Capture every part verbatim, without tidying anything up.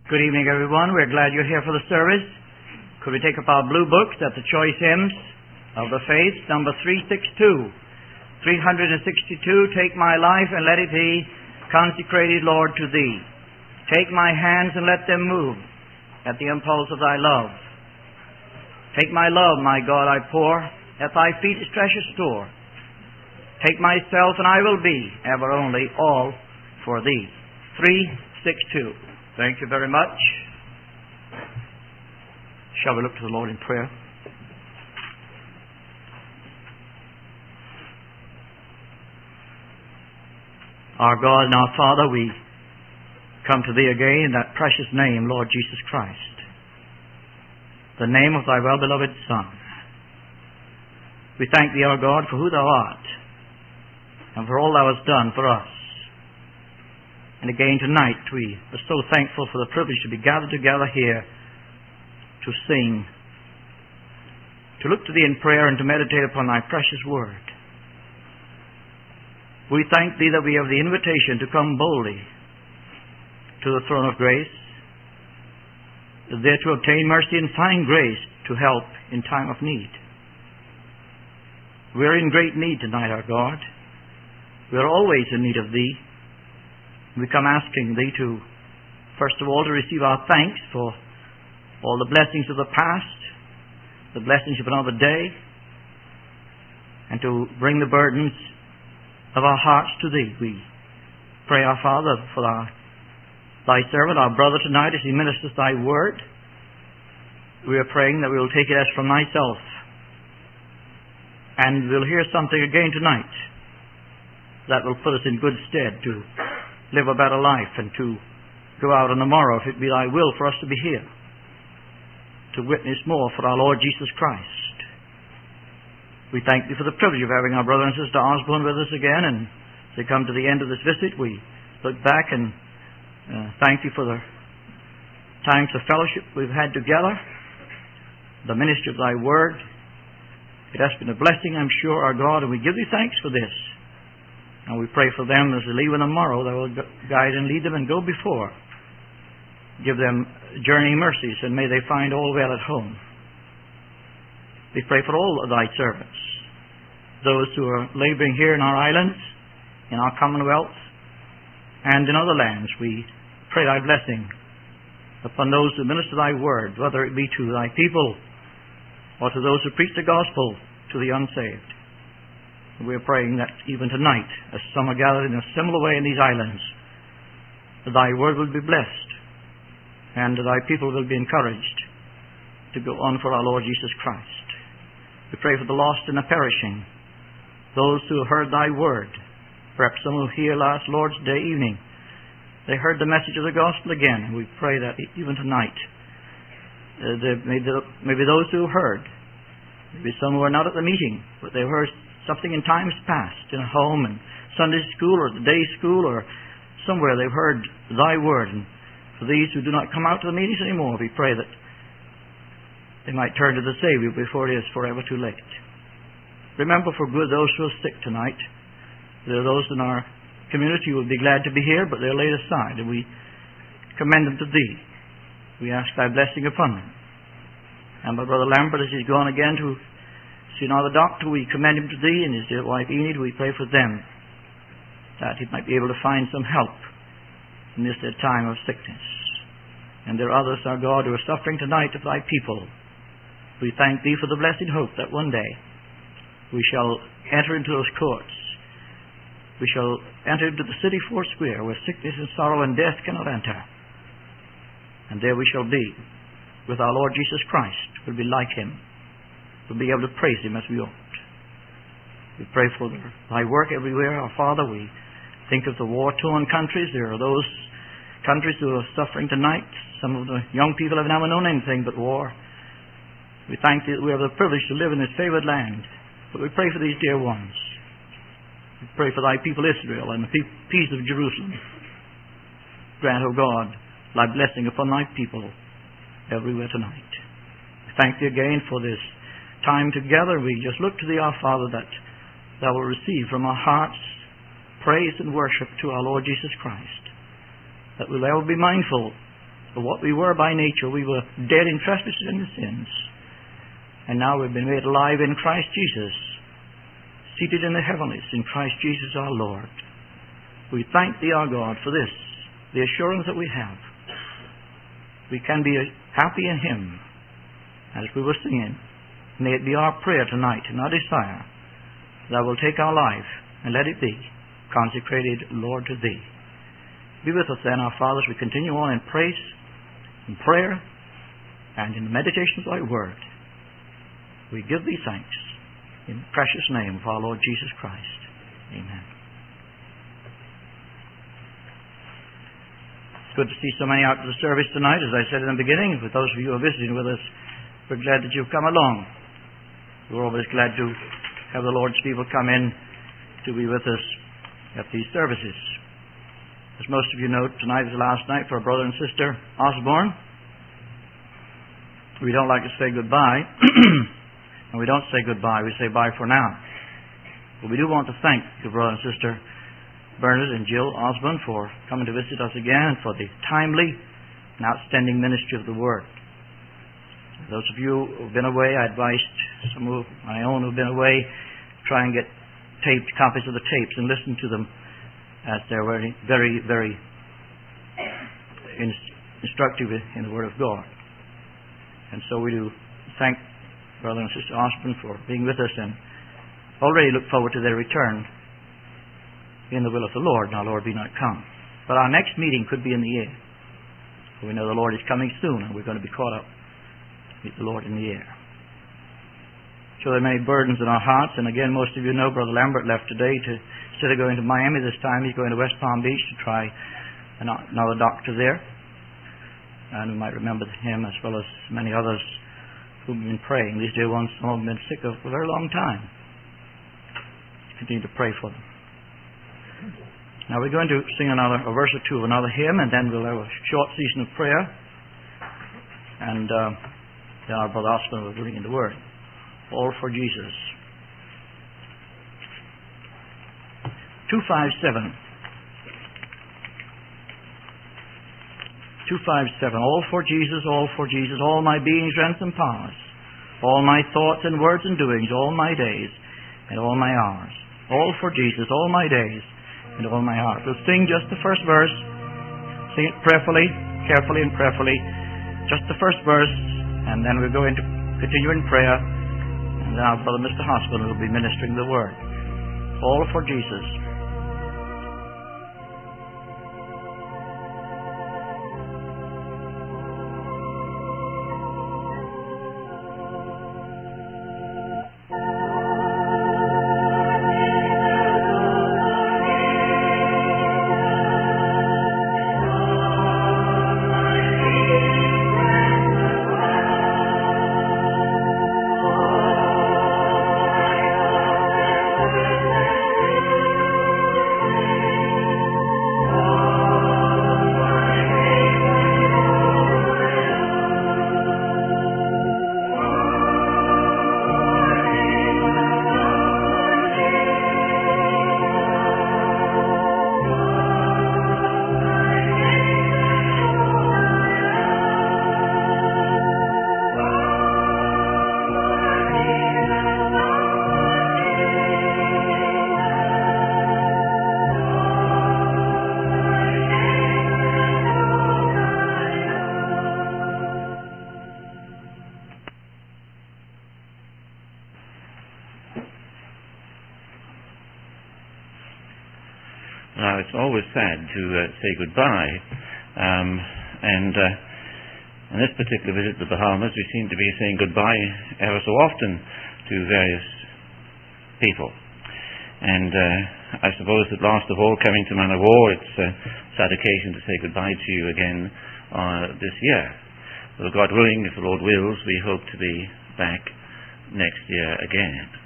Good evening, everyone. We're glad you're here for the service. Could we take up our blue books at the Choice Hymns of the Faith, number three sixty-two. three sixty-two, Take my life and let it be consecrated, Lord, to Thee. Take my hands and let them move at the impulse of Thy love. Take my love, my God, I pour at Thy feet is precious store. Take myself and I will be ever only all for Thee. three sixty-two. Thank you very much. Shall we look to the Lord in prayer? Our God and our Father, we come to Thee again in that precious name, Lord Jesus Christ, the name of Thy well-beloved Son. We thank Thee, our God, for who Thou art and for all Thou hast done for us. And again tonight we are so thankful for the privilege to be gathered together here to sing, to look to Thee in prayer and to meditate upon Thy precious Word. We thank Thee that we have the invitation to come boldly to the throne of grace, there to obtain mercy and find grace to help in time of need. We are in great need tonight, our God. We are always in need of Thee. We come asking Thee to, first of all, to receive our thanks for all the blessings of the past, the blessings of another day, and to bring the burdens of our hearts to Thee. We pray, our Father, for our, Thy servant, our brother tonight, as he ministers Thy word. We are praying that we will take it as from Thyself, and we'll hear something again tonight that will put us in good stead to live a better life and to go out on the morrow, if it be Thy will for us to be here, to witness more for our Lord Jesus Christ. We thank Thee for the privilege of having our brother and sister Osborne with us again, and as they come to the end of this visit, we look back and uh, thank Thee for the times of fellowship we've had together, the ministry of Thy word. It has been a blessing, I'm sure, our God, and we give Thee thanks for this. And we pray for them as they leave on the morrow, Thou will guide and lead them and go before. Give them journeying mercies, and may they find all well at home. We pray for all of Thy servants, those who are laboring here in our islands, in our commonwealth, and in other lands. We pray Thy blessing upon those who minister Thy word, whether it be to Thy people or to those who preach the gospel to the unsaved. We are praying that even tonight, as some are gathered in a similar way in these islands, that Thy word will be blessed, and that Thy people will be encouraged to go on for our Lord Jesus Christ. We pray for the lost and the perishing, those who have heard Thy word. Perhaps some who here last Lord's Day evening, they heard the message of the gospel again, and we pray that even tonight, uh, there may, be, maybe those who heard, maybe some who are not at the meeting, but they heard something in times past, in a home, and Sunday school, or the day school, or somewhere they've heard Thy word. And for these who do not come out to the meetings anymore, we pray that they might turn to the Savior before it is forever too late. Remember for good those who are sick tonight. There are those in our community who will be glad to be here, but they're laid aside, and we commend them to Thee. We ask Thy blessing upon them. And my brother Lambert, as he's gone again to see another doctor, we commend him to Thee, and his dear wife Enid, we pray for them, that he might be able to find some help in this their time of sickness. And there are others, our God, who are suffering tonight of Thy people. We thank Thee for the blessed hope that one day we shall enter into those courts. We shall enter into the city four square, where sickness and sorrow and death cannot enter. And there we shall be with our Lord Jesus Christ. We'll be like Him. We'll be able to praise Him as we ought. We pray for Thy work everywhere, our Father. We think of the war-torn countries. There are those countries who are suffering tonight. Some of the young people have never known anything but war. We thank Thee that we have the privilege to live in this favored land. But we pray for these dear ones. We pray for Thy people Israel and the peace of Jerusalem. Grant, O God, Thy blessing upon Thy people everywhere tonight. We thank Thee again for this time together. We just look to Thee, our Father, that Thou will receive from our hearts praise and worship to our Lord Jesus Christ, that we'll ever be mindful For what we were by nature, we were dead in trespasses and sins. And now we've been made alive in Christ Jesus, seated in the heavenlies in Christ Jesus our Lord. We thank Thee, our God, for this, the assurance that we have. We can be happy in Him. As we were singing, may it be our prayer tonight and our desire that will take our life and let it be consecrated, Lord, to Thee. Be with us then, our Father, as we continue on in praise, in prayer, and in the meditation of Thy Word. We give Thee thanks in the precious name of our Lord Jesus Christ. Amen. It's good to see so many out to the service tonight, as I said in the beginning. For those of you who are visiting with us, we're glad that you've come along. We're always glad to have the Lord's people come in to be with us at these services. As most of you know, tonight is the last night for our brother and sister Osborne. We don't like to say goodbye, and we don't say goodbye, we say bye for now. But we do want to thank your brother and sister Bernard and Jill Osborne for coming to visit us again and for the timely and outstanding ministry of the Word. Those of you who have been away, I advised some of my own who have been away, try and get taped copies of the tapes and listen to them, as they're very, very, very instructive in the Word of God. And so we do thank Brother and Sister Osborne for being with us, and already look forward to their return in the will of the Lord. Now, Lord, be not come. But our next meeting could be in the air. We know the Lord is coming soon, and we're going to be caught up to meet the Lord in the air. So there are many burdens in our hearts, and again, most of you know Brother Lambert left today to, instead of going to Miami this time, he's going to West Palm Beach to try another doctor there. And we might remember him as well as many others who've been praying. These dear ones, some of them have been sick for a very long time. Continue to pray for them. Now we're going to sing another a verse or two of another hymn, and then we'll have a short season of prayer, and uh, then our brother Osborne will bring in the Word. All for Jesus. two fifty-seven. two fifty-seven. All for Jesus, all for Jesus, all my being, strength, and powers, all my thoughts and words and doings, all my days and all my hours. All for Jesus, all my days and all my hours. We'll sing just the first verse. Sing it prayerfully, carefully and prayerfully. Just the first verse, and then we'll go into continue in prayer. And then our brother Mister Hospital will be ministering the Word. All for Jesus. Now, it's always sad to uh, say goodbye, um, and uh, on this particular visit to the Bahamas, we seem to be saying goodbye ever so often to various people. And uh, I suppose that last of all, coming to Man of War, it's a sad occasion to say goodbye to you again uh, this year. Well, God willing, if the Lord wills, we hope to be back next year again.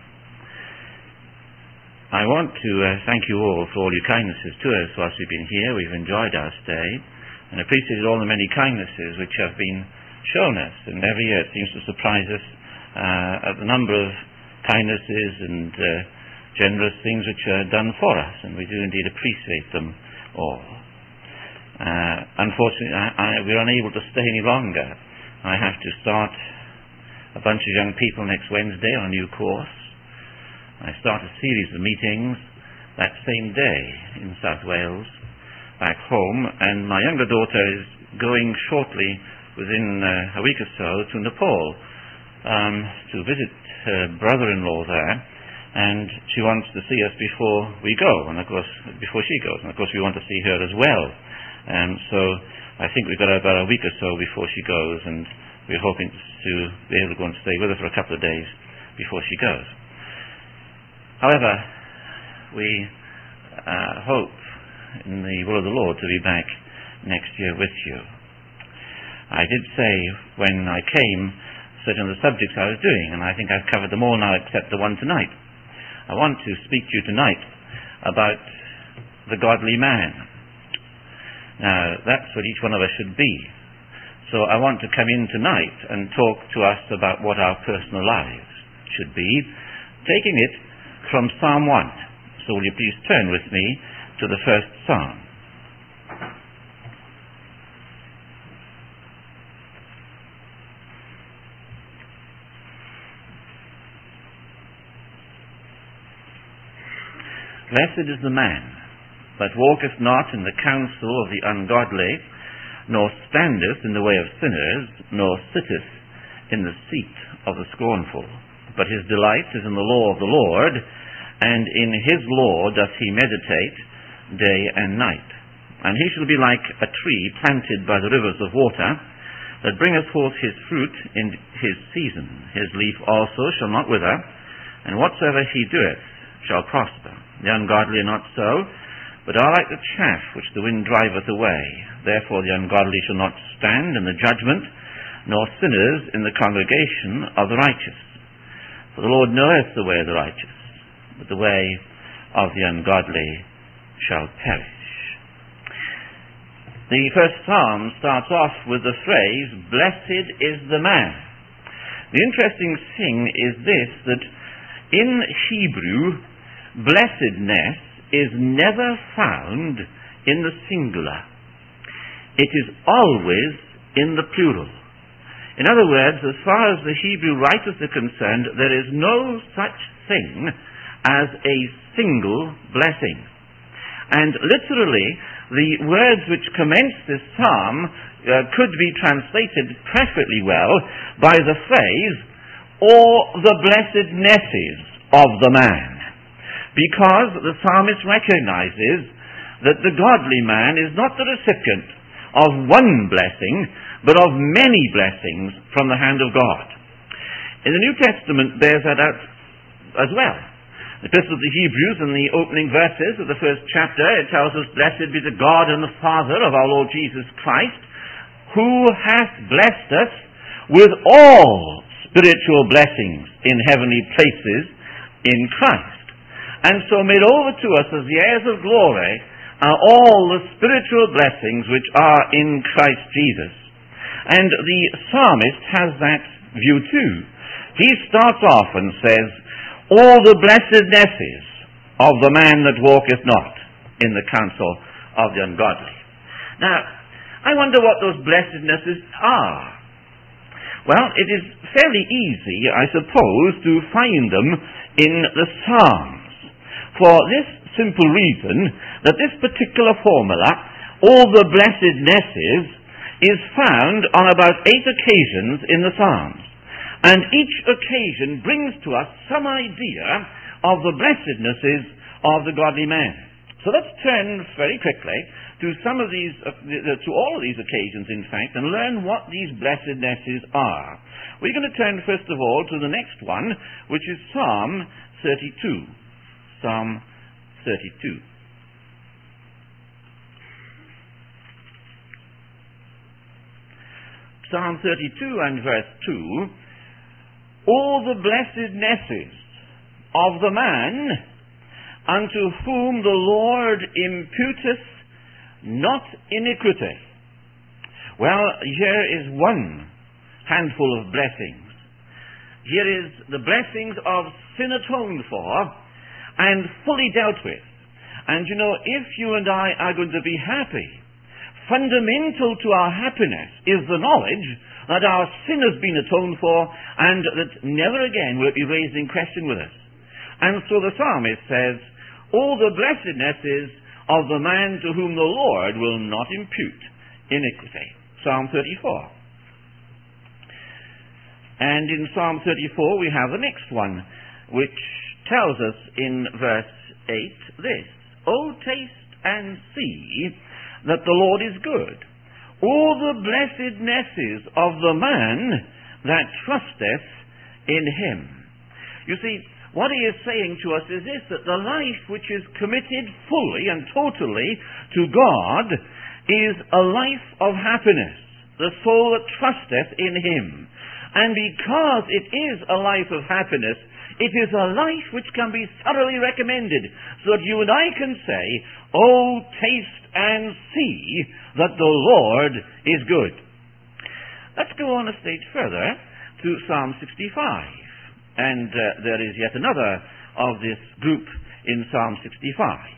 I want to uh, thank you all for all your kindnesses to us whilst we've been here. We've enjoyed our stay and appreciated all the many kindnesses which have been shown us. And every year it seems to surprise us uh, at the number of kindnesses and uh, generous things which are done for us. And we do indeed appreciate them all. Uh, unfortunately, I, I, we're unable to stay any longer. I have to start a bunch of young people next Wednesday on a new course. I start a series of meetings that same day in South Wales, back home, and my younger daughter is going shortly, within uh, a week or so, to Nepal um, to visit her brother-in-law there, and she wants to see us before we go, and of course, before she goes, and of course we want to see her as well. Um, so I think we've got about a week or so before she goes, and we're hoping to be able to go and stay with her for a couple of days before she goes. However, we uh, hope in the will of the Lord to be back next year with you. I did say when I came certain of the subjects I was doing, and I think I've covered them all now except the one tonight. I want to speak to you tonight about the godly man. Now, that's what each one of us should be. So I want to come in tonight and talk to us about what our personal lives should be, taking it from Psalm one. So will you please turn with me to the first Psalm. Blessed is the man that walketh not in the counsel of the ungodly, nor standeth in the way of sinners, nor sitteth in the seat of the scornful. But his delight is in the law of the Lord, and in his law doth he meditate day and night. And he shall be like a tree planted by the rivers of water, that bringeth forth his fruit in his season. His leaf also shall not wither, and whatsoever he doeth shall prosper. The ungodly are not so, but are like the chaff which the wind driveth away. Therefore the ungodly shall not stand in the judgment, nor sinners in the congregation of the righteous. For the Lord knoweth the way of the righteous, but the way of the ungodly shall perish. The first psalm starts off with the phrase, "Blessed is the man." The interesting thing is this, that in Hebrew, blessedness is never found in the singular. It is always in the plural. In other words, as far as the Hebrew writers are concerned, there is no such thing as a single blessing. And literally, the words which commence this psalm uh, could be translated perfectly well by the phrase, "or the blessednesses of the man." Because the psalmist recognizes that the godly man is not the recipient of one blessing, but of many blessings from the hand of God. In the New Testament bears that out as well. The Epistle of the Hebrews, in the opening verses of the first chapter, it tells us, "Blessed be the God and the Father of our Lord Jesus Christ, who hath blessed us with all spiritual blessings in heavenly places in Christ." And so made over to us as the heirs of glory are all the spiritual blessings which are in Christ Jesus. And the psalmist has that view too. He starts off and says, "all the blessednesses of the man that walketh not in the counsel of the ungodly." Now, I wonder what those blessednesses are. Well, it is fairly easy, I suppose, to find them in the Psalms. For this simple reason, that this particular formula, "all the blessednesses," is found on about eight occasions in the Psalms. And each occasion brings to us some idea of the blessednesses of the godly man. So let's turn very quickly to some of these, uh, to all of these occasions, in fact, and learn what these blessednesses are. We're going to turn, first of all, to the next one, which is Psalm thirty-two. Psalm thirty-two. Psalm thirty-two and verse two, "all the blessednesses of the man unto whom the Lord imputeth not iniquity." Well, here is one handful of blessings. Here is the blessings of sin atoned for and fully dealt with. And you know, if you and I are going to be happy, fundamental to our happiness is the knowledge that our sin has been atoned for and that never again will it be raised in question with us. And so the psalmist says, all the blessednesses of the man to whom the Lord will not impute iniquity. Psalm thirty-four. And in Psalm thirty-four we have the next one, which tells us in verse eight this: O taste and see that the Lord is good. All the blessednesses of the man that trusteth in him. You see, what he is saying to us is this, that the life which is committed fully and totally to God is a life of happiness, the soul that trusteth in him. And because it is a life of happiness, it is a life which can be thoroughly recommended, so that you and I can say, oh, taste and see that the Lord is good. Let's go on a stage further to Psalm sixty-five. And uh, there is yet another of this group in Psalm sixty-five.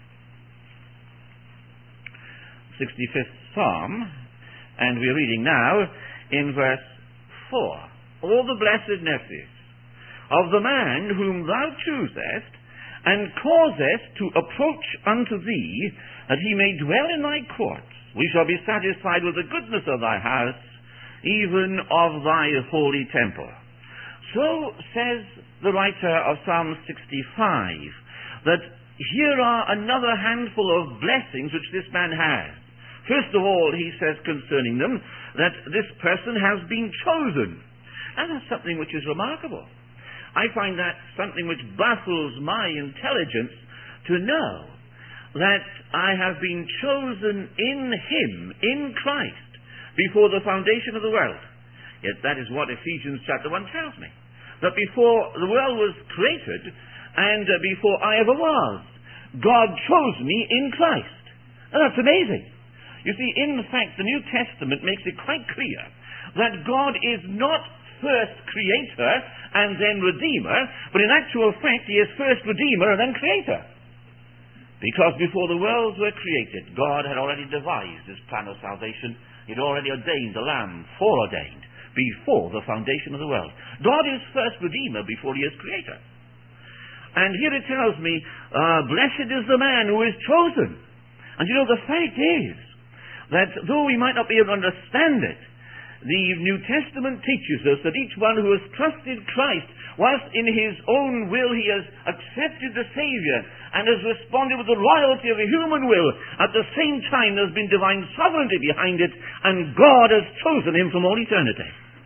sixty-fifth Psalm, and we're reading now in verse four. All the blessednesses of the man whom thou choosest, and causest to approach unto thee, that he may dwell in thy courts. We shall be satisfied with the goodness of thy house, even of thy holy temple. So says the writer of Psalm sixty-five, that here are another handful of blessings which this man has. First of all, he says concerning them, that this person has been chosen. And that's something which is remarkable. I find that something which baffles my intelligence to know that I have been chosen in him, in Christ, before the foundation of the world. Yet that is what Ephesians chapter one tells me. That before the world was created, and uh, before I ever was, God chose me in Christ. And that's amazing. You see, in fact, the New Testament makes it quite clear that God is not first creator and then redeemer, but in actual fact he is first redeemer and then creator. Because before the worlds were created, God had already devised his plan of salvation. He had already ordained a lamb, foreordained, before the foundation of the world. God is first redeemer before he is creator. And here it tells me, uh, blessed is the man who is chosen. And you know, the fact is that though we might not be able to understand it, the New Testament teaches us that each one who has trusted Christ, whilst in his own will he has accepted the Saviour and has responded with the loyalty of a human will, at the same time there's been divine sovereignty behind it, and God has chosen him from all eternity.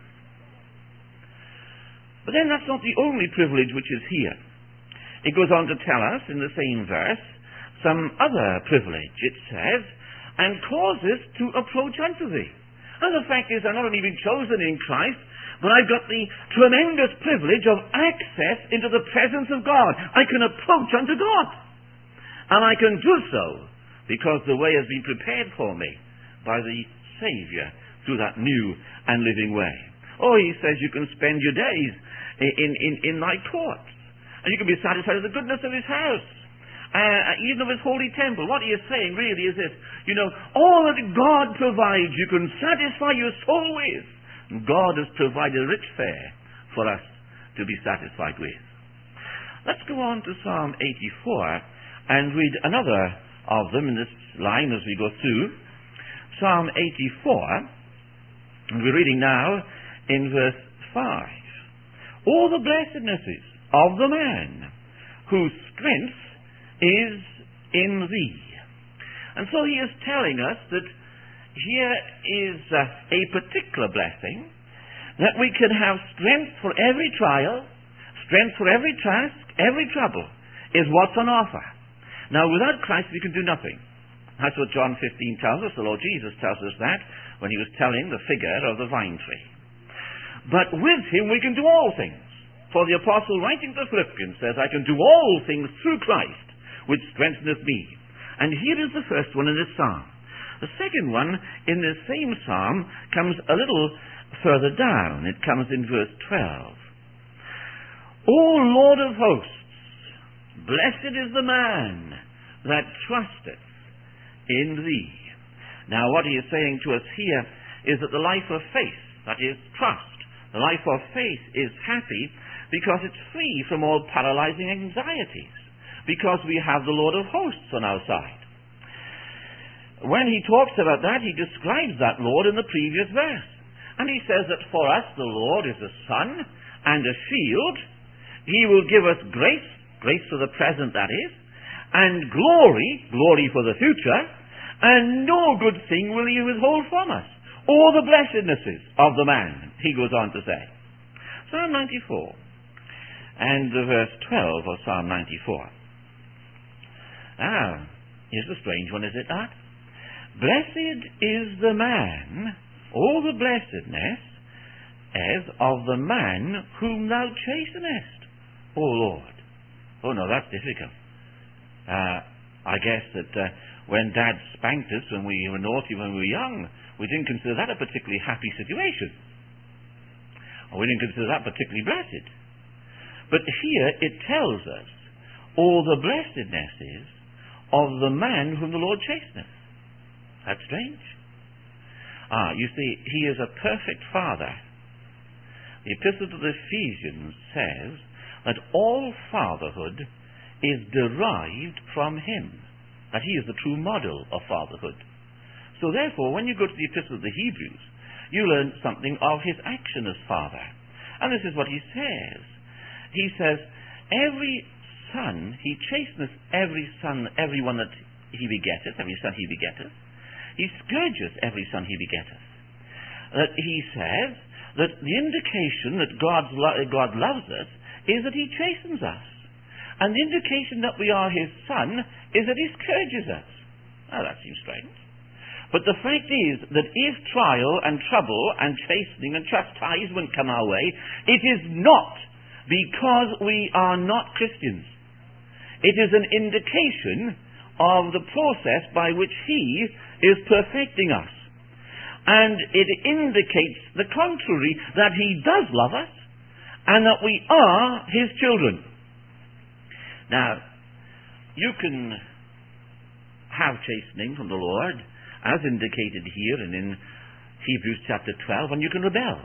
But then that's not the only privilege which is here. It goes on to tell us in the same verse some other privilege. It says, and causes to approach unto thee. And the fact is, I've not only been chosen in Christ, but I've got the tremendous privilege of access into the presence of God. I can approach unto God. And I can do so because the way has been prepared for me by the Saviour through that new and living way. Oh, he says you can spend your days in, in, in thy courts. And you can be satisfied with the goodness of his house. Uh, even of his holy temple. What he is saying really is this: you know, all that God provides you can satisfy your soul with. And God has provided a rich fare for us to be satisfied with. Let's go on to Psalm eighty-four and read another of them in this line as we go through. Psalm eighty-four, and we're reading now in verse five. All the blessednesses of the man whose strength is in thee. And so he is telling us that here is uh, a particular blessing, that we can have strength for every trial, strength for every task, every trouble, is what's on offer. Now, without Christ we can do nothing. That's what John fifteen tells us. The Lord Jesus tells us that when he was telling the figure of the vine tree. But with him we can do all things. For the apostle writing to the Philippians says, I can do all things through Christ, which strengtheneth me. And here is the first one in this psalm. The second one in this same psalm comes a little further down. It comes in verse twelve. O Lord of hosts, blessed is the man that trusteth in thee. Now, what he is saying to us here is that the life of faith, that is, trust, the life of faith is happy because it's free from all paralyzing anxieties, because we have the Lord of hosts on our side. When he talks about that, he describes that Lord in the previous verse. And he says that for us the Lord is a sun and a shield. He will give us grace, grace for the present that is, and glory, glory for the future, and no good thing will he withhold from us. All the blessednesses of the man, he goes on to say. Psalm ninety-four and the verse twelve of Psalm ninety-four. Ah, here's the strange one, is it not? Blessed is the man, all the blessedness, as of the man whom thou chastenest, O Lord. Oh no, that's difficult. Uh, I guess that uh, when Dad spanked us when we were naughty, when we were young, we didn't consider that a particularly happy situation. Or we didn't consider that particularly blessed. But here it tells us all the blessednesses of the man whom the Lord chasteneth. That's strange. Ah, you see, he is a perfect father. The Epistle to the Ephesians says that all fatherhood is derived from him, that he is the true model of fatherhood. So therefore, when you go to the Epistle to the Hebrews, you learn something of his action as father. And this is what he says. He says, every son, he chasteneth every son, every one that he begetteth, every son he begetteth. He scourgeth every son he begetteth. That he says that the indication that God's lo- God loves us is that he chastens us. And the indication that we are his son is that he scourges us. Now that seems strange. But the fact is that if trial and trouble and chastening and chastisement come our way, it is not because we are not Christians. It is an indication of the process by which he is perfecting us. And it indicates the contrary, that he does love us and that we are his children. Now, you can have chastening from the Lord, as indicated here and in Hebrews chapter twelve, and you can rebel.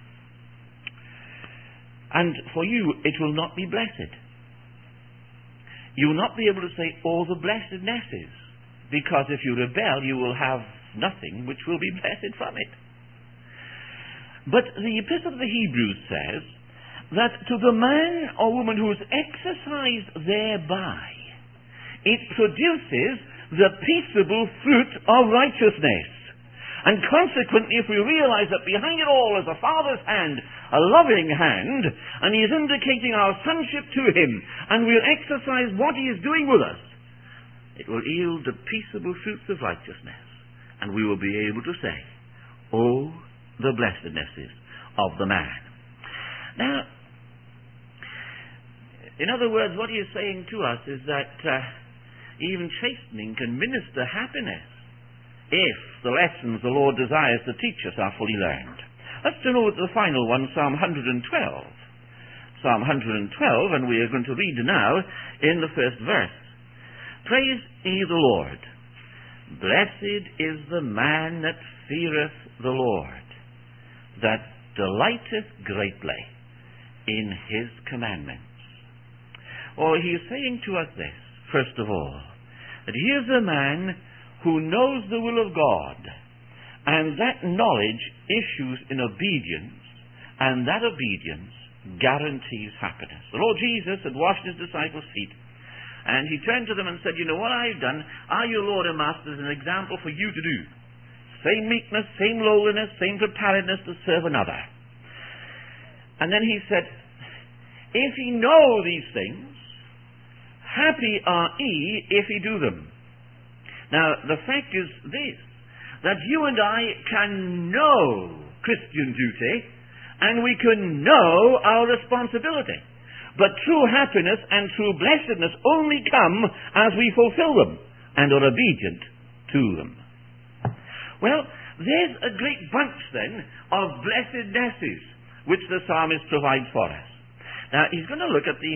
And for you, it will not be blessed. You will not be able to say all the blessednesses, because if you rebel, you will have nothing which will be blessed from it. But the Epistle to the Hebrews says that to the man or woman who is exercised thereby, it produces the peaceable fruit of righteousness. And consequently, if we realize that behind it all is a Father's hand, a loving hand, and he is indicating our sonship to him, and we'll exercise what he is doing with us, it will yield the peaceable fruits of righteousness, and we will be able to say, oh, the blessednesses of the man. Now, in other words, what he is saying to us is that uh, even chastening can minister happiness if the lessons the Lord desires to teach us are fully learned. Let's turn over to the final one, Psalm one hundred twelve. Psalm one hundred twelve, and we are going to read now in the first verse. Praise ye the Lord. Blessed is the man that feareth the Lord, that delighteth greatly in his commandments. Or he is saying to us this, first of all, that he is a man who knows the will of God, and that knowledge issues in obedience, and that obedience guarantees happiness. The Lord Jesus had washed his disciples' feet, and he turned to them and said, you know what I've done? I, your Lord and Master, is an example for you to do. Same meekness, same lowliness, same preparedness to serve another. And then he said, if ye know these things, happy are ye if ye do them. Now, the fact is this, that you and I can know Christian duty, and we can know our responsibility. But true happiness and true blessedness only come as we fulfill them and are obedient to them. Well, there's a great bunch then of blessednesses which the psalmist provides for us. Now, he's going to look at the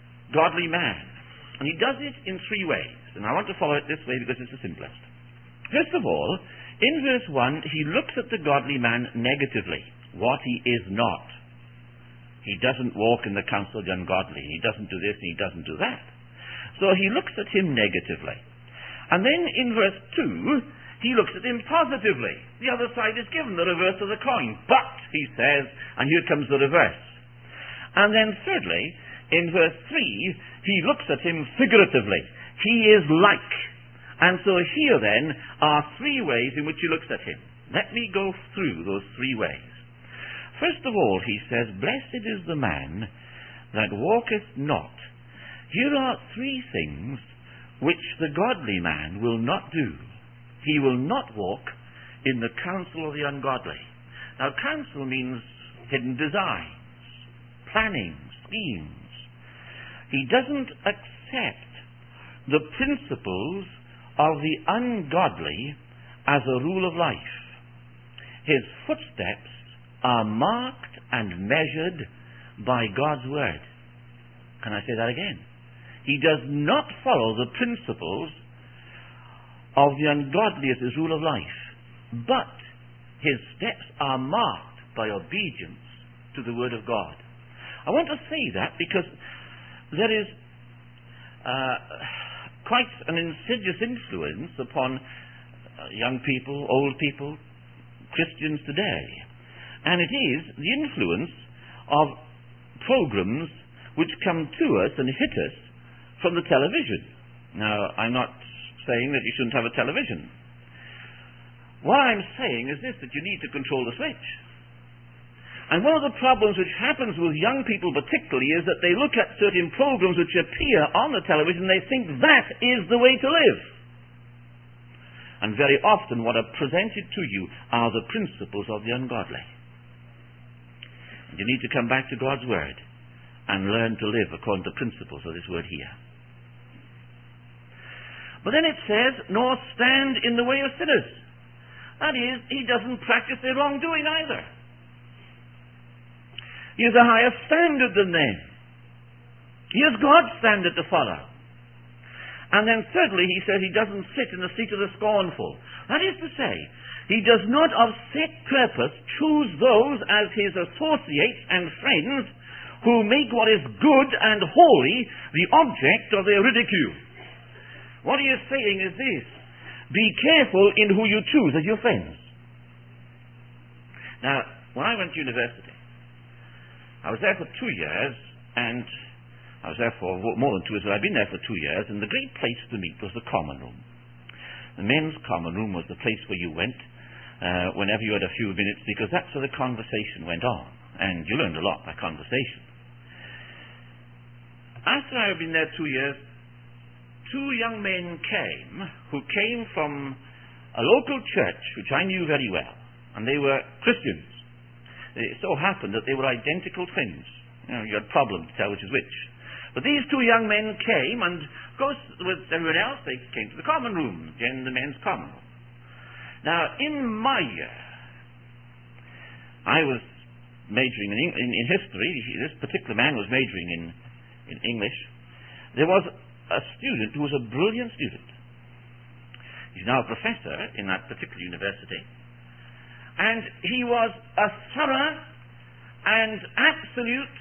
godly man, and he does it in three ways. And I want to follow it this way because it's the simplest. First of all, in verse one, he looks at the godly man negatively, what he is not. He doesn't walk in the counsel of the ungodly. He doesn't do this and he doesn't do that. So he looks at him negatively. And then in verse two, he looks at him positively. The other side is given, the reverse of the coin. But, he says, and here comes the reverse. And then thirdly, in verse three, he looks at him figuratively. He is like. And so here then are three ways in which he looks at him. Let me go through those three ways. First of all, he says, blessed is the man that walketh not. Here are three things which the godly man will not do. He will not walk in the counsel of the ungodly. Now, counsel means hidden designs, planning, schemes. He doesn't accept the principles of the ungodly as a rule of life. His footsteps are marked and measured by God's word. Can I say that again? He does not follow the principles of the ungodly as his rule of life, but his steps are marked by obedience to the word of God. I want to say that because there is uh, quite an insidious influence upon uh, young people, old people, Christians today. And it is the influence of programs which come to us and hit us from the television. Now, I'm not saying that you shouldn't have a television. What I'm saying is this, that you need to control the switch. And one of the problems which happens with young people particularly is that they look at certain programs which appear on the television and they think that is the way to live. And very often what are presented to you are the principles of the ungodly. You need to come back to God's word and learn to live according to the principles of this word here. But then it says, nor stand in the way of sinners. That is, he doesn't practice their wrongdoing either. He has a higher standard than them. He has God's standard to follow. And then thirdly, he says he doesn't sit in the seat of the scornful. That is to say, he does not of set purpose choose those as his associates and friends who make what is good and holy the object of their ridicule. What he is saying is this: be careful in who you choose as your friends. Now, when I went to university, I was there for two years, and I was there for more than two years, but I've been there for two years, and the great place to meet was the common room. The men's common room was the place where you went uh, whenever you had a few minutes, because that's where the conversation went on, and you learned a lot by conversation. After I had been there two years, two young men came who came from a local church, which I knew very well, and they were Christians. It so happened that they were identical twins. You know, you had problems to tell which is which. But these two young men came, and of course, with everyone else, they came to the common room, in the men's common room. Now, in my year, I was majoring in, in, in history. This particular man was majoring in, in English. There was a student who was a brilliant student. He's now a professor in that particular university. And he was a thorough and absolute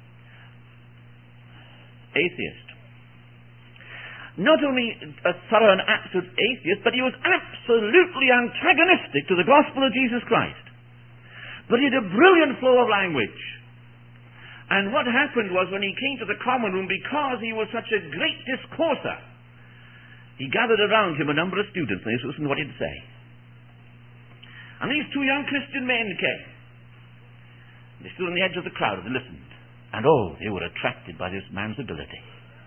atheist. Not only a thorough and absolute atheist, but he was absolutely antagonistic to the gospel of Jesus Christ. But he had a brilliant flow of language. And what happened was, when he came to the common room, because he was such a great discourser, he gathered around him a number of students, and they listened to what he'd say. And these two young Christian men came. They stood on the edge of the crowd and listened. And oh, they were attracted by this man's ability.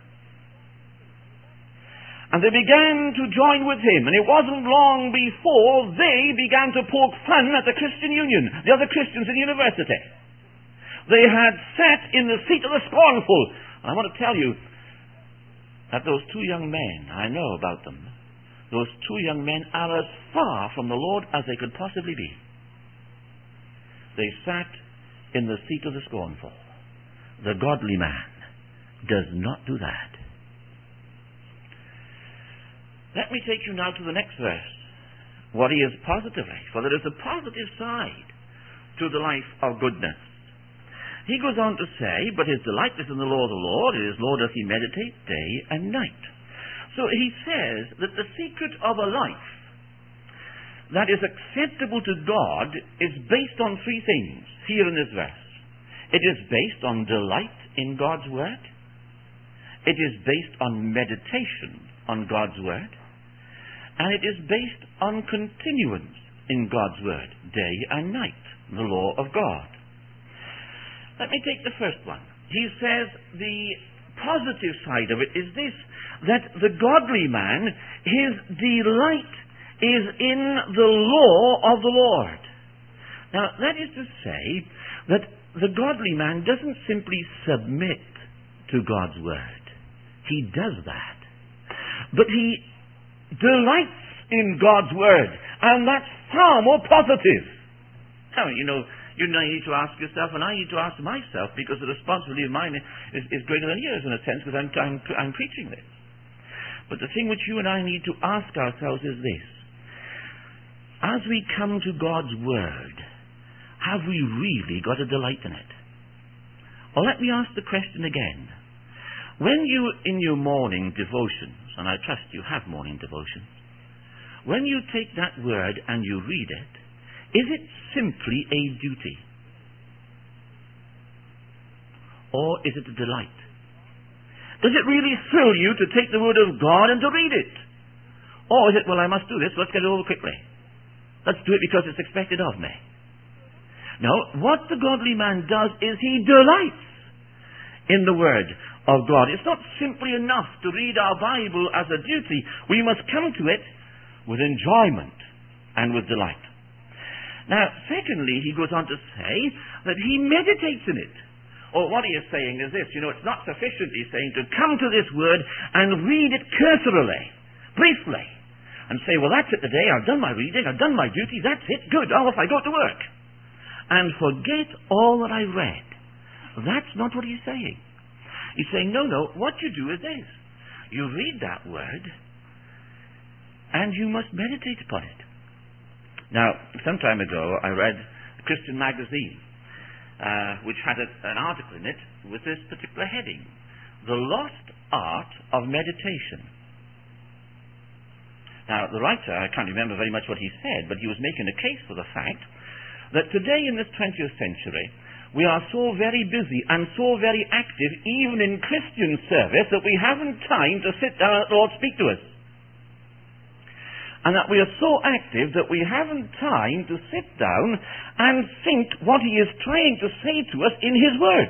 And they began to join with him, and it wasn't long before they began to poke fun at the Christian Union, the other Christians in the university. They had sat in the seat of the scornful. And I want to tell you that those two young men, I know about them, those two young men are as far from the Lord as they could possibly be. They sat in the seat of the scornful. The godly man does not do that. Let me take you now to the next verse. what he is positively, for there is a positive side to the life of goodness. He goes on to say, but his delight is in the law of the Lord, in his law does he meditate day and night. So he says that the secret of a life that is acceptable to God is based on three things here in this verse. It is based on delight in God's word. It is based on meditation on God's word. And it is based on continuance in God's word, day and night, the law of God. Let me take the first one. He says the positive side of it is this, that the godly man, his delight is in the law of the Lord. Now, that is to say that the godly man doesn't simply submit to God's word. He does that. But he delights in God's word, and that's far more positive. Now, you know, you need to ask yourself, and I need to ask myself, because the responsibility of mine is, is greater than yours in a sense, because I'm, I'm, I'm preaching this. But the thing which you and I need to ask ourselves is this. As we come to God's word, have we really got a delight in it? Or let me ask the question again. When you, in your morning devotions, and I trust you have morning devotions, when you take that word and you read it, is it simply a duty? Or is it a delight? Does it really thrill you to take the word of God and to read it? Or is it, well, I must do this, let's get it over quickly. Let's do it because it's expected of me. No, what the godly man does is he delights in the word of God. It's not simply enough to read our Bible as a duty. We must come to it with enjoyment and with delight. Now, secondly, he goes on to say that he meditates in it. Or what he is saying is this, you know, it's not sufficient, he's saying, to come to this word and read it cursorily, briefly, and say, well, that's it today, I've done my reading, I've done my duty, that's it, good, oh, off I go to work. And forget all that I read. That's not what he's saying. He's saying, no, no, what you do is this. You read that word, and you must meditate upon it. Now, some time ago, I read a Christian magazine, uh, which had a, an article in it with this particular heading, The Lost Art of Meditation. Now, the writer, I can't remember very much what he said, but he was making a case for the fact that today in this twentieth century, we are so very busy and so very active, even in Christian service, that we haven't time to sit down and let the Lord speak to us. And that we are so active that we haven't time to sit down and think what he is trying to say to us in his word.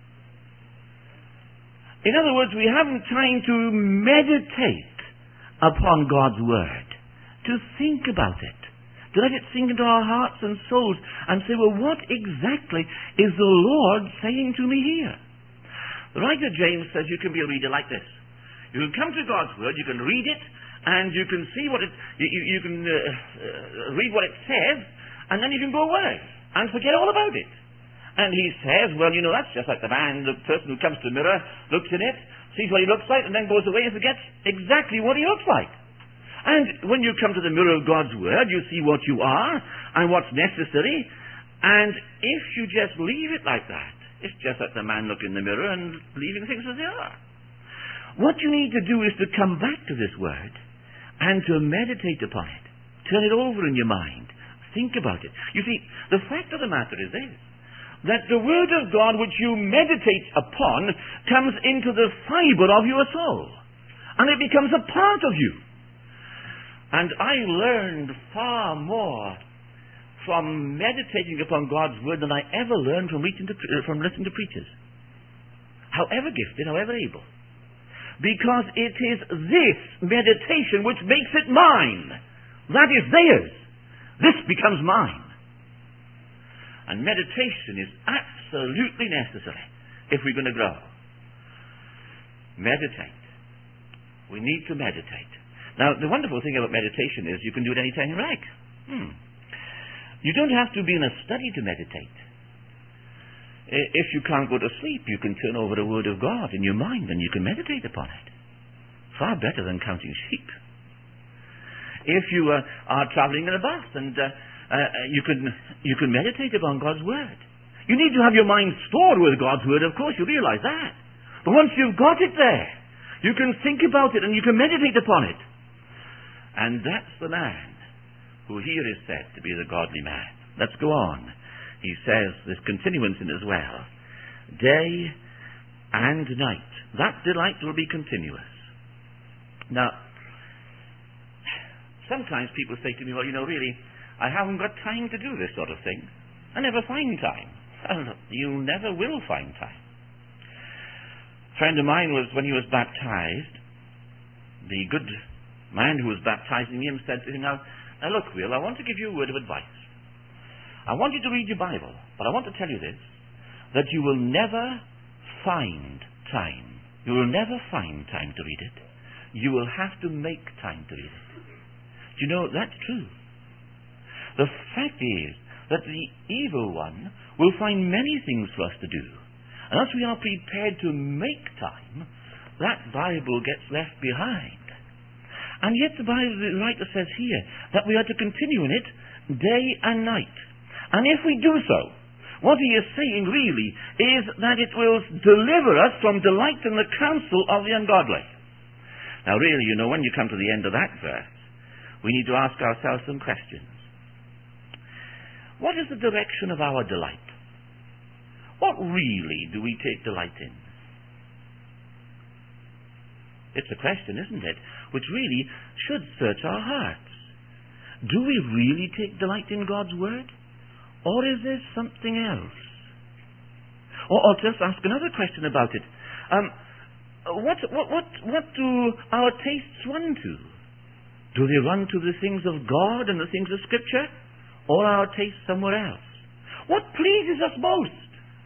In other words, we haven't time to meditate upon God's word, to think about it, to let it sink into our hearts and souls and say, well, what exactly is the Lord saying to me here? The writer James says you can be a reader like this. You can come to God's word, you can read it, and you can see what it, you, you, you can uh, uh, read what it says, and then you can go away and forget all about it. And he says, well, you know, that's just like the man, the person who comes to the mirror, looks in it, sees what he looks like, and then goes away and forgets exactly what he looks like. And when you come to the mirror of God's word, you see what you are and what's necessary, and if you just leave it like that, it's just like the man looking in the mirror and leaving things as they are. What you need to do is to come back to this word and to meditate upon it. Turn it over in your mind. Think about it. You see, the fact of the matter is this, that the word of God which you meditate upon comes into the fibre of your soul, and it becomes a part of you. And I learned far more from meditating upon God's word than I ever learned from, reaching to, from listening to preachers, however gifted, however able. Because it is this meditation which makes it mine. That is theirs. This becomes mine. And meditation is absolutely necessary if we're going to grow. Meditate. We need to meditate. Now, the wonderful thing about meditation is you can do it any time you like. Hmm. You don't have to be in a study to meditate. If you can't go to sleep, you can turn over the Word of God in your mind and you can meditate upon it. Far better than counting sheep. If you uh, are traveling in a bus and uh, uh, you can you can meditate upon God's Word. You need to have your mind stored with God's Word, of course, you realize that. But once you've got it there, you can think about it and you can meditate upon it. And that's the man who here is said to be the godly man. Let's go on. He says, there's continuance in as well. Day and night. That delight will be continuous. Now, sometimes people say to me, well, you know, really, I haven't got time to do this sort of thing. I never find time. Well, you never will find time. A friend of mine was, when he was baptized, the good man who was baptizing him said to him, now, now look, Will, I want to give you a word of advice. I want you to read your Bible, but I want to tell you this, that you will never find time. You will never find time to read it. You will have to make time to read it. Do you know, that's true. The fact is that the evil one will find many things for us to do. Unless we are prepared to make time, that Bible gets left behind. And yet the Bible, the writer says here, that we are to continue in it day and night. And if we do so, what he is saying really is that it will deliver us from delight in the counsel of the ungodly. Now really, you know, when you come to the end of that verse, we need to ask ourselves some questions. What is the direction of our delight? What really do we take delight in? It's a question, isn't it, which really should search our hearts. Do we really take delight in God's Word? Or is there something else? Or I'll just ask another question about it. Um, what, what, what, what do our tastes run to? Do they run to the things of God and the things of Scripture? Or are our tastes somewhere else? What pleases us most?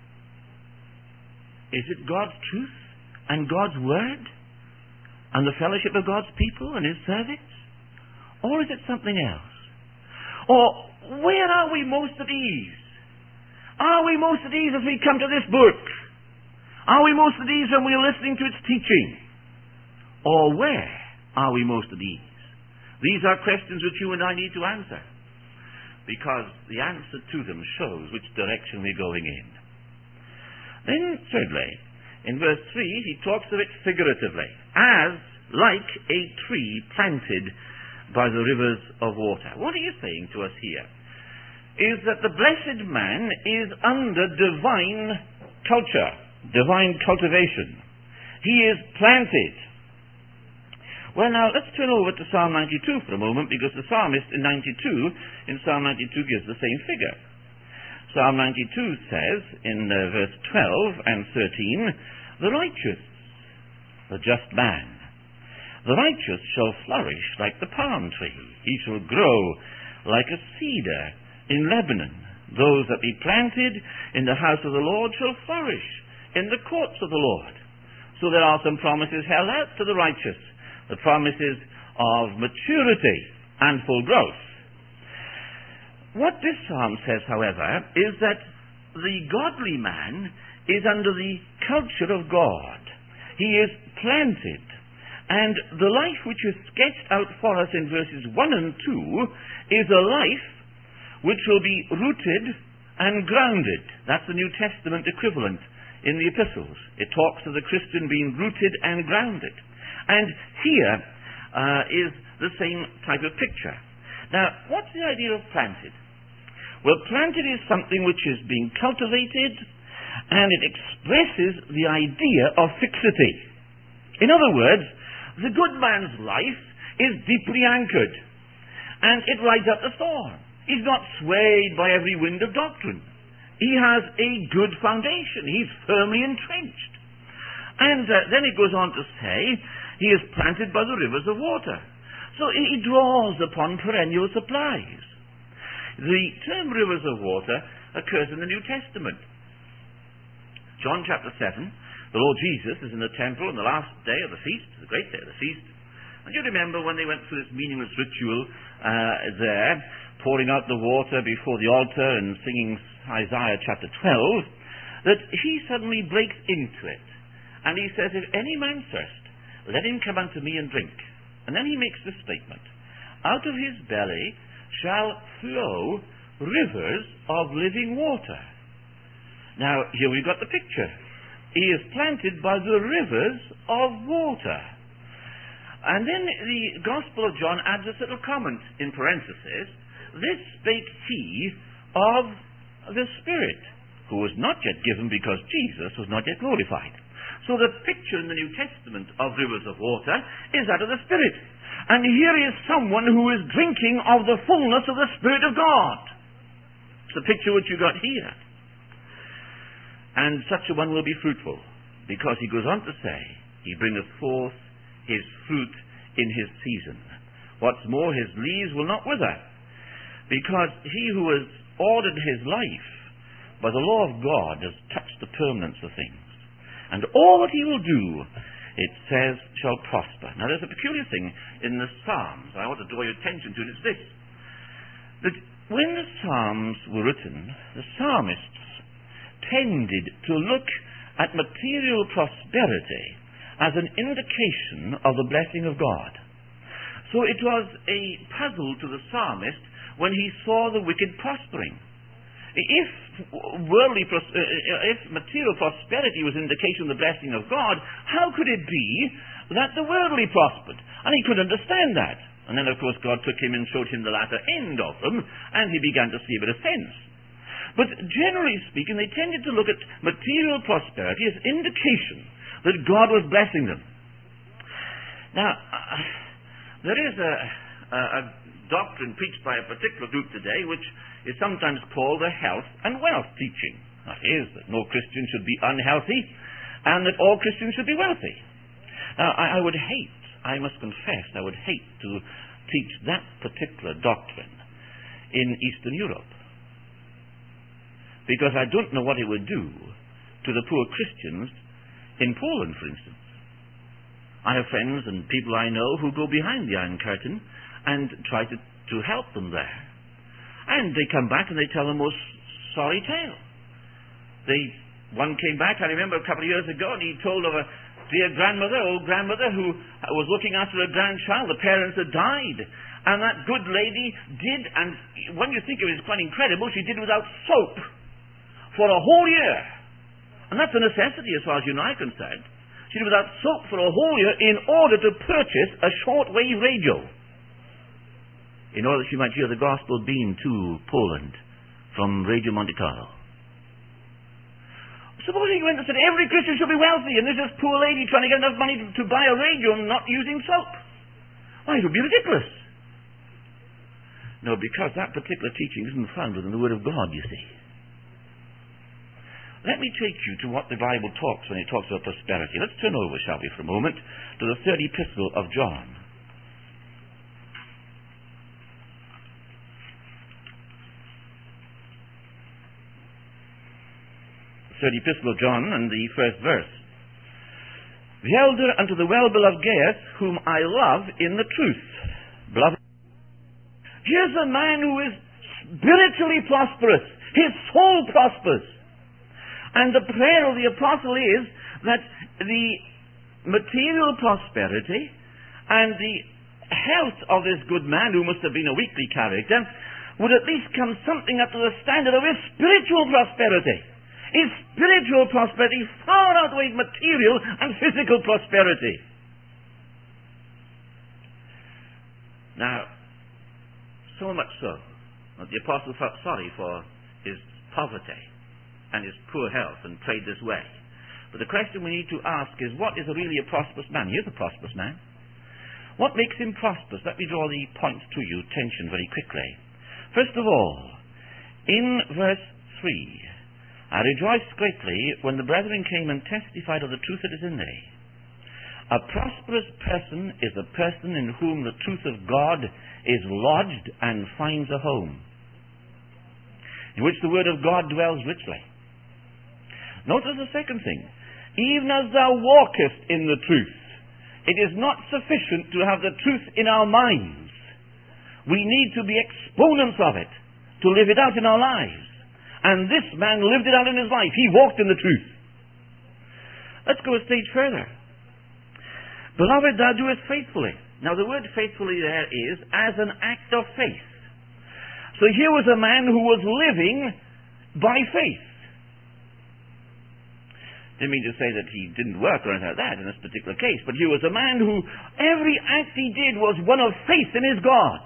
Is it God's truth and God's Word and the fellowship of God's people and His service? Or is it something else? Or where are we most at ease? Are we most at ease as we come to this book? Are we most at ease when we are listening to its teaching? Or where are we most at ease? These are questions which you and I need to answer, because the answer to them shows which direction we're going in. Then, thirdly, in verse three, he talks of it figuratively, as like a tree planted by the rivers of water. What are you saying to us here? Is that the blessed man is under divine culture, divine cultivation. He is planted. Well, now, let's turn over to Psalm ninety-two for a moment, because the psalmist in ninety-two, in Psalm ninety-two, gives the same figure. Psalm ninety-two says, in uh, verse twelve and thirteen, the righteous, the just man, the righteous shall flourish like the palm tree. He shall grow like a cedar in Lebanon. Those that be planted in the house of the Lord shall flourish in the courts of the Lord. So there are some promises held out to the righteous, the promises of maturity and full growth. What this psalm says, however, is that the godly man is under the culture of God. He is planted. And the life which is sketched out for us in verses one and two is a life which will be rooted and grounded. That's the New Testament equivalent in the epistles. It talks of the Christian being rooted and grounded. And here uh, is the same type of picture. Now, what's the idea of planted? Well, planted is something which is being cultivated, and it expresses the idea of fixity. In other words, the good man's life is deeply anchored, and it rides up the storm. He's not swayed by every wind of doctrine. He has a good foundation. He's firmly entrenched. And uh, then it goes on to say, he is planted by the rivers of water. So he draws upon perennial supplies. The term rivers of water occurs in the New Testament. John chapter seven, the Lord Jesus is in the temple on the last day of the feast, the great day of the feast. And you remember when they went through this meaningless ritual uh, there, pouring out the water before the altar and singing Isaiah chapter twelve, that he suddenly breaks into it. And he says, if any man thirst, let him come unto me and drink. And then he makes this statement, out of his belly shall flow rivers of living water. Now, here we've got the picture. He is planted by the rivers of water. And then the Gospel of John adds this little comment in parenthesis, this spake he of the Spirit, who was not yet given because Jesus was not yet glorified. So the picture in the New Testament of rivers of water is that of the Spirit. And here is someone who is drinking of the fullness of the Spirit of God. It's the picture which you got here. And such a one will be fruitful, because he goes on to say, he bringeth forth his fruit in his season. What's more, his leaves will not wither, because he who has ordered his life by the law of God has touched the permanence of things. And all that he will do, it says, shall prosper. Now there's a peculiar thing in the Psalms I want to draw your attention to, and it's this. That when the Psalms were written, the psalmists tended to look at material prosperity as an indication of the blessing of God. So it was a puzzle to the psalmist when he saw the wicked prospering. If worldly, if material prosperity was an indication of the blessing of God, how could it be that the worldly prospered? And he could understand that. And then, of course, God took him and showed him the latter end of them, and he began to see a bit of sense. But generally speaking, they tended to look at material prosperity as indication that God was blessing them. Now, uh, there is a, a, a doctrine preached by a particular group today which is sometimes called the health and wealth teaching. That is, that no Christian should be unhealthy and that all Christians should be wealthy. Now, I, I would hate, I must confess, I would hate to teach that particular doctrine in Eastern Europe, because I don't know what it would do to the poor Christians in Poland, for instance. I have friends and people I know who go behind the Iron Curtain and try to, to help them there. And they come back and they tell the most sorry tale. They, one came back, I remember a couple of years ago, and he told of a dear grandmother, old grandmother, who was looking after a grandchild. The parents had died. And that good lady did, and when you think it was quite incredible, she did without soap for a whole year. And that's a necessity as far as you and I are concerned. She did without soap for a whole year in order to purchase a shortwave radio, in order that she might hear the gospel beam to Poland from Radio Monte Carlo. Supposing you went and said every Christian should be wealthy, and there's this poor lady trying to get enough money to, to buy a radio and not using soap. Why, it would be ridiculous. No, because that particular teaching isn't found within the Word of God, you see. Let me take you to what the Bible talks when it talks about prosperity. Let's turn over, shall we, for a moment, to the third epistle of John. The third epistle of John and the first verse. The elder unto the well-beloved Gaius, whom I love in the truth. Beloved, here's a man who is spiritually prosperous. His soul prospers. And the prayer of the apostle is that the material prosperity and the health of this good man, who must have been a weakly character, would at least come something up to the standard of his spiritual prosperity. His spiritual prosperity far outweighs material and physical prosperity. Now, so much so that the apostle felt sorry for his poverty and his poor health and prayed this way. But the question we need to ask is, what is really a prosperous man? Here's a prosperous man. What makes him prosperous? Let me draw the points to you, attention very quickly. First of all, in verse three, I rejoiced greatly when the brethren came and testified of the truth that is in thee. A prosperous person is a person in whom the truth of God is lodged and finds a home, in which the word of God dwells richly. Notice the second thing. Even as thou walkest in the truth, it is not sufficient to have the truth in our minds. We need to be exponents of it, to live it out in our lives. And this man lived it out in his life. He walked in the truth. Let's go a stage further. Beloved, thou doest faithfully. Now the word faithfully there is as an act of faith. So here was a man who was living by faith. Didn't mean to say that he didn't work or anything like that in this particular case, but here was a man who every act he did was one of faith in his God.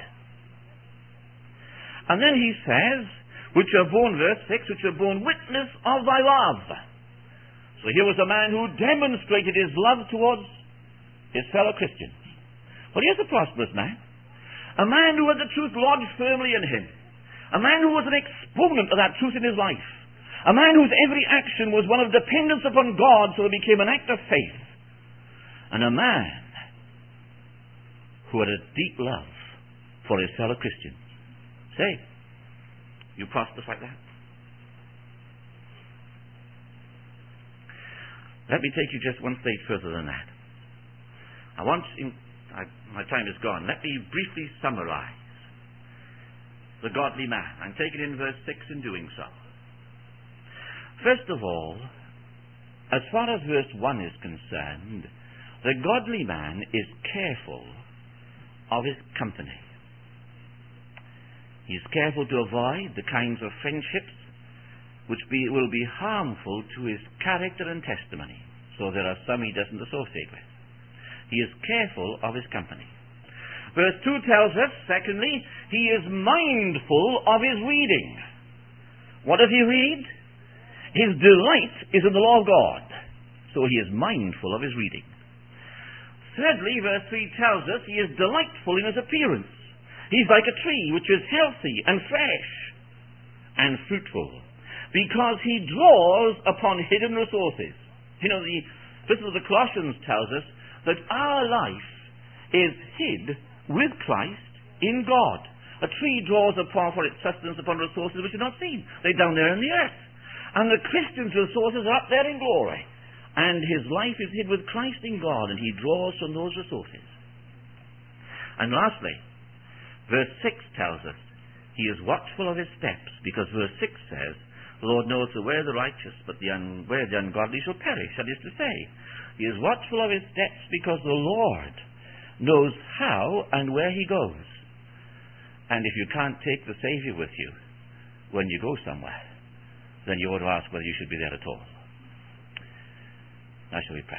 And then he says, which are born, verse six, which are born witness of thy love. So here was a man who demonstrated his love towards his fellow Christians. Well, here's a prosperous man. A man who had the truth lodged firmly in him. A man who was an exponent of that truth in his life. A man whose every action was one of dependence upon God, so it became an act of faith. And a man who had a deep love for his fellow Christians. Say, you prosperous like that? Let me take you just one stage further than that. I want, in, I, my time is gone, let me briefly summarize the godly man. I'm taking in verse six in doing so. First of all, as far as verse one is concerned, the godly man is careful of his company. He is careful to avoid the kinds of friendships which be, will be harmful to his character and testimony. So there are some he doesn't associate with. He is careful of his company. Verse two tells us, secondly, he is mindful of his reading. What does he read? His delight is in the law of God. So he is mindful of his reading. Thirdly, verse three tells us he is delightful in his appearance. He's like a tree which is healthy and fresh and fruitful, because he draws upon hidden resources. You know, the epistle of the Colossians tells us that our life is hid with Christ in God. A tree draws upon for its sustenance upon resources which are not seen. They're down there in the earth. And the Christian's resources are up there in glory. And his life is hid with Christ in God, and he draws from those resources. And lastly, verse six tells us he is watchful of his steps, because verse six says, the Lord knows the way of the righteous, but the un- way of the ungodly shall perish. That is to say, he is watchful of his steps because the Lord knows how and where he goes. And if you can't take the Savior with you when you go somewhere, then you ought to ask whether you should be there at all. Now shall we pray?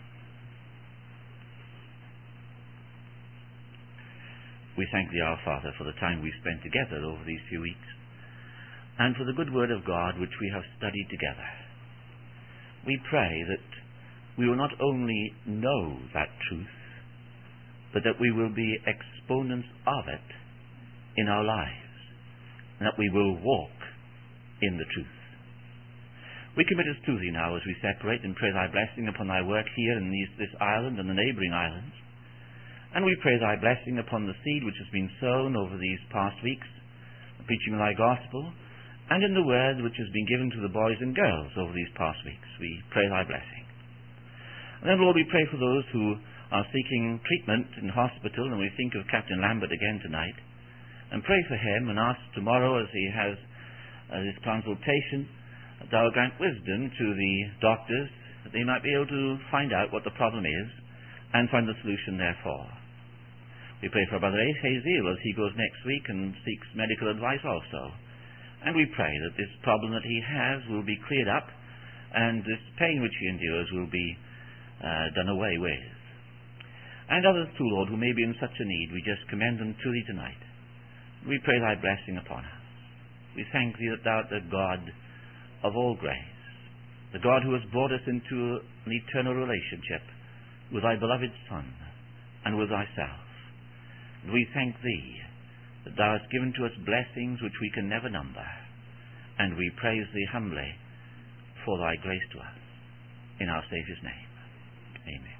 We thank thee, our Father, for the time we've spent together over these few weeks, and for the good word of God which we have studied together. We pray that we will not only know that truth, but that we will be exponents of it in our lives, and that we will walk in the truth. We commit us to thee now as we separate, and pray thy blessing upon thy work here in these, this island and the neighbouring islands. And we pray thy blessing upon the seed which has been sown over these past weeks, the preaching of thy gospel, and in the word which has been given to the boys and girls over these past weeks. We pray thy blessing. And then, Lord, we pray for those who are seeking treatment in hospital, and we think of Captain Lambert again tonight, and pray for him, and ask tomorrow as he has uh, his consultation, that thou grant wisdom to the doctors, that they might be able to find out what the problem is, and find the solution therefore. We pray for Brother Hazel as he goes next week and seeks medical advice also. And we pray that this problem that he has will be cleared up, and this pain which he endures will be uh, done away with. And others too, Lord, who may be in such a need, we just commend them to thee tonight. We pray thy blessing upon us. We thank thee that thou art the God of all grace, the God who has brought us into an eternal relationship with thy beloved Son and with thyself. And we thank thee that thou hast given to us blessings which we can never number, and we praise thee humbly for thy grace to us. In our Saviour's name, amen.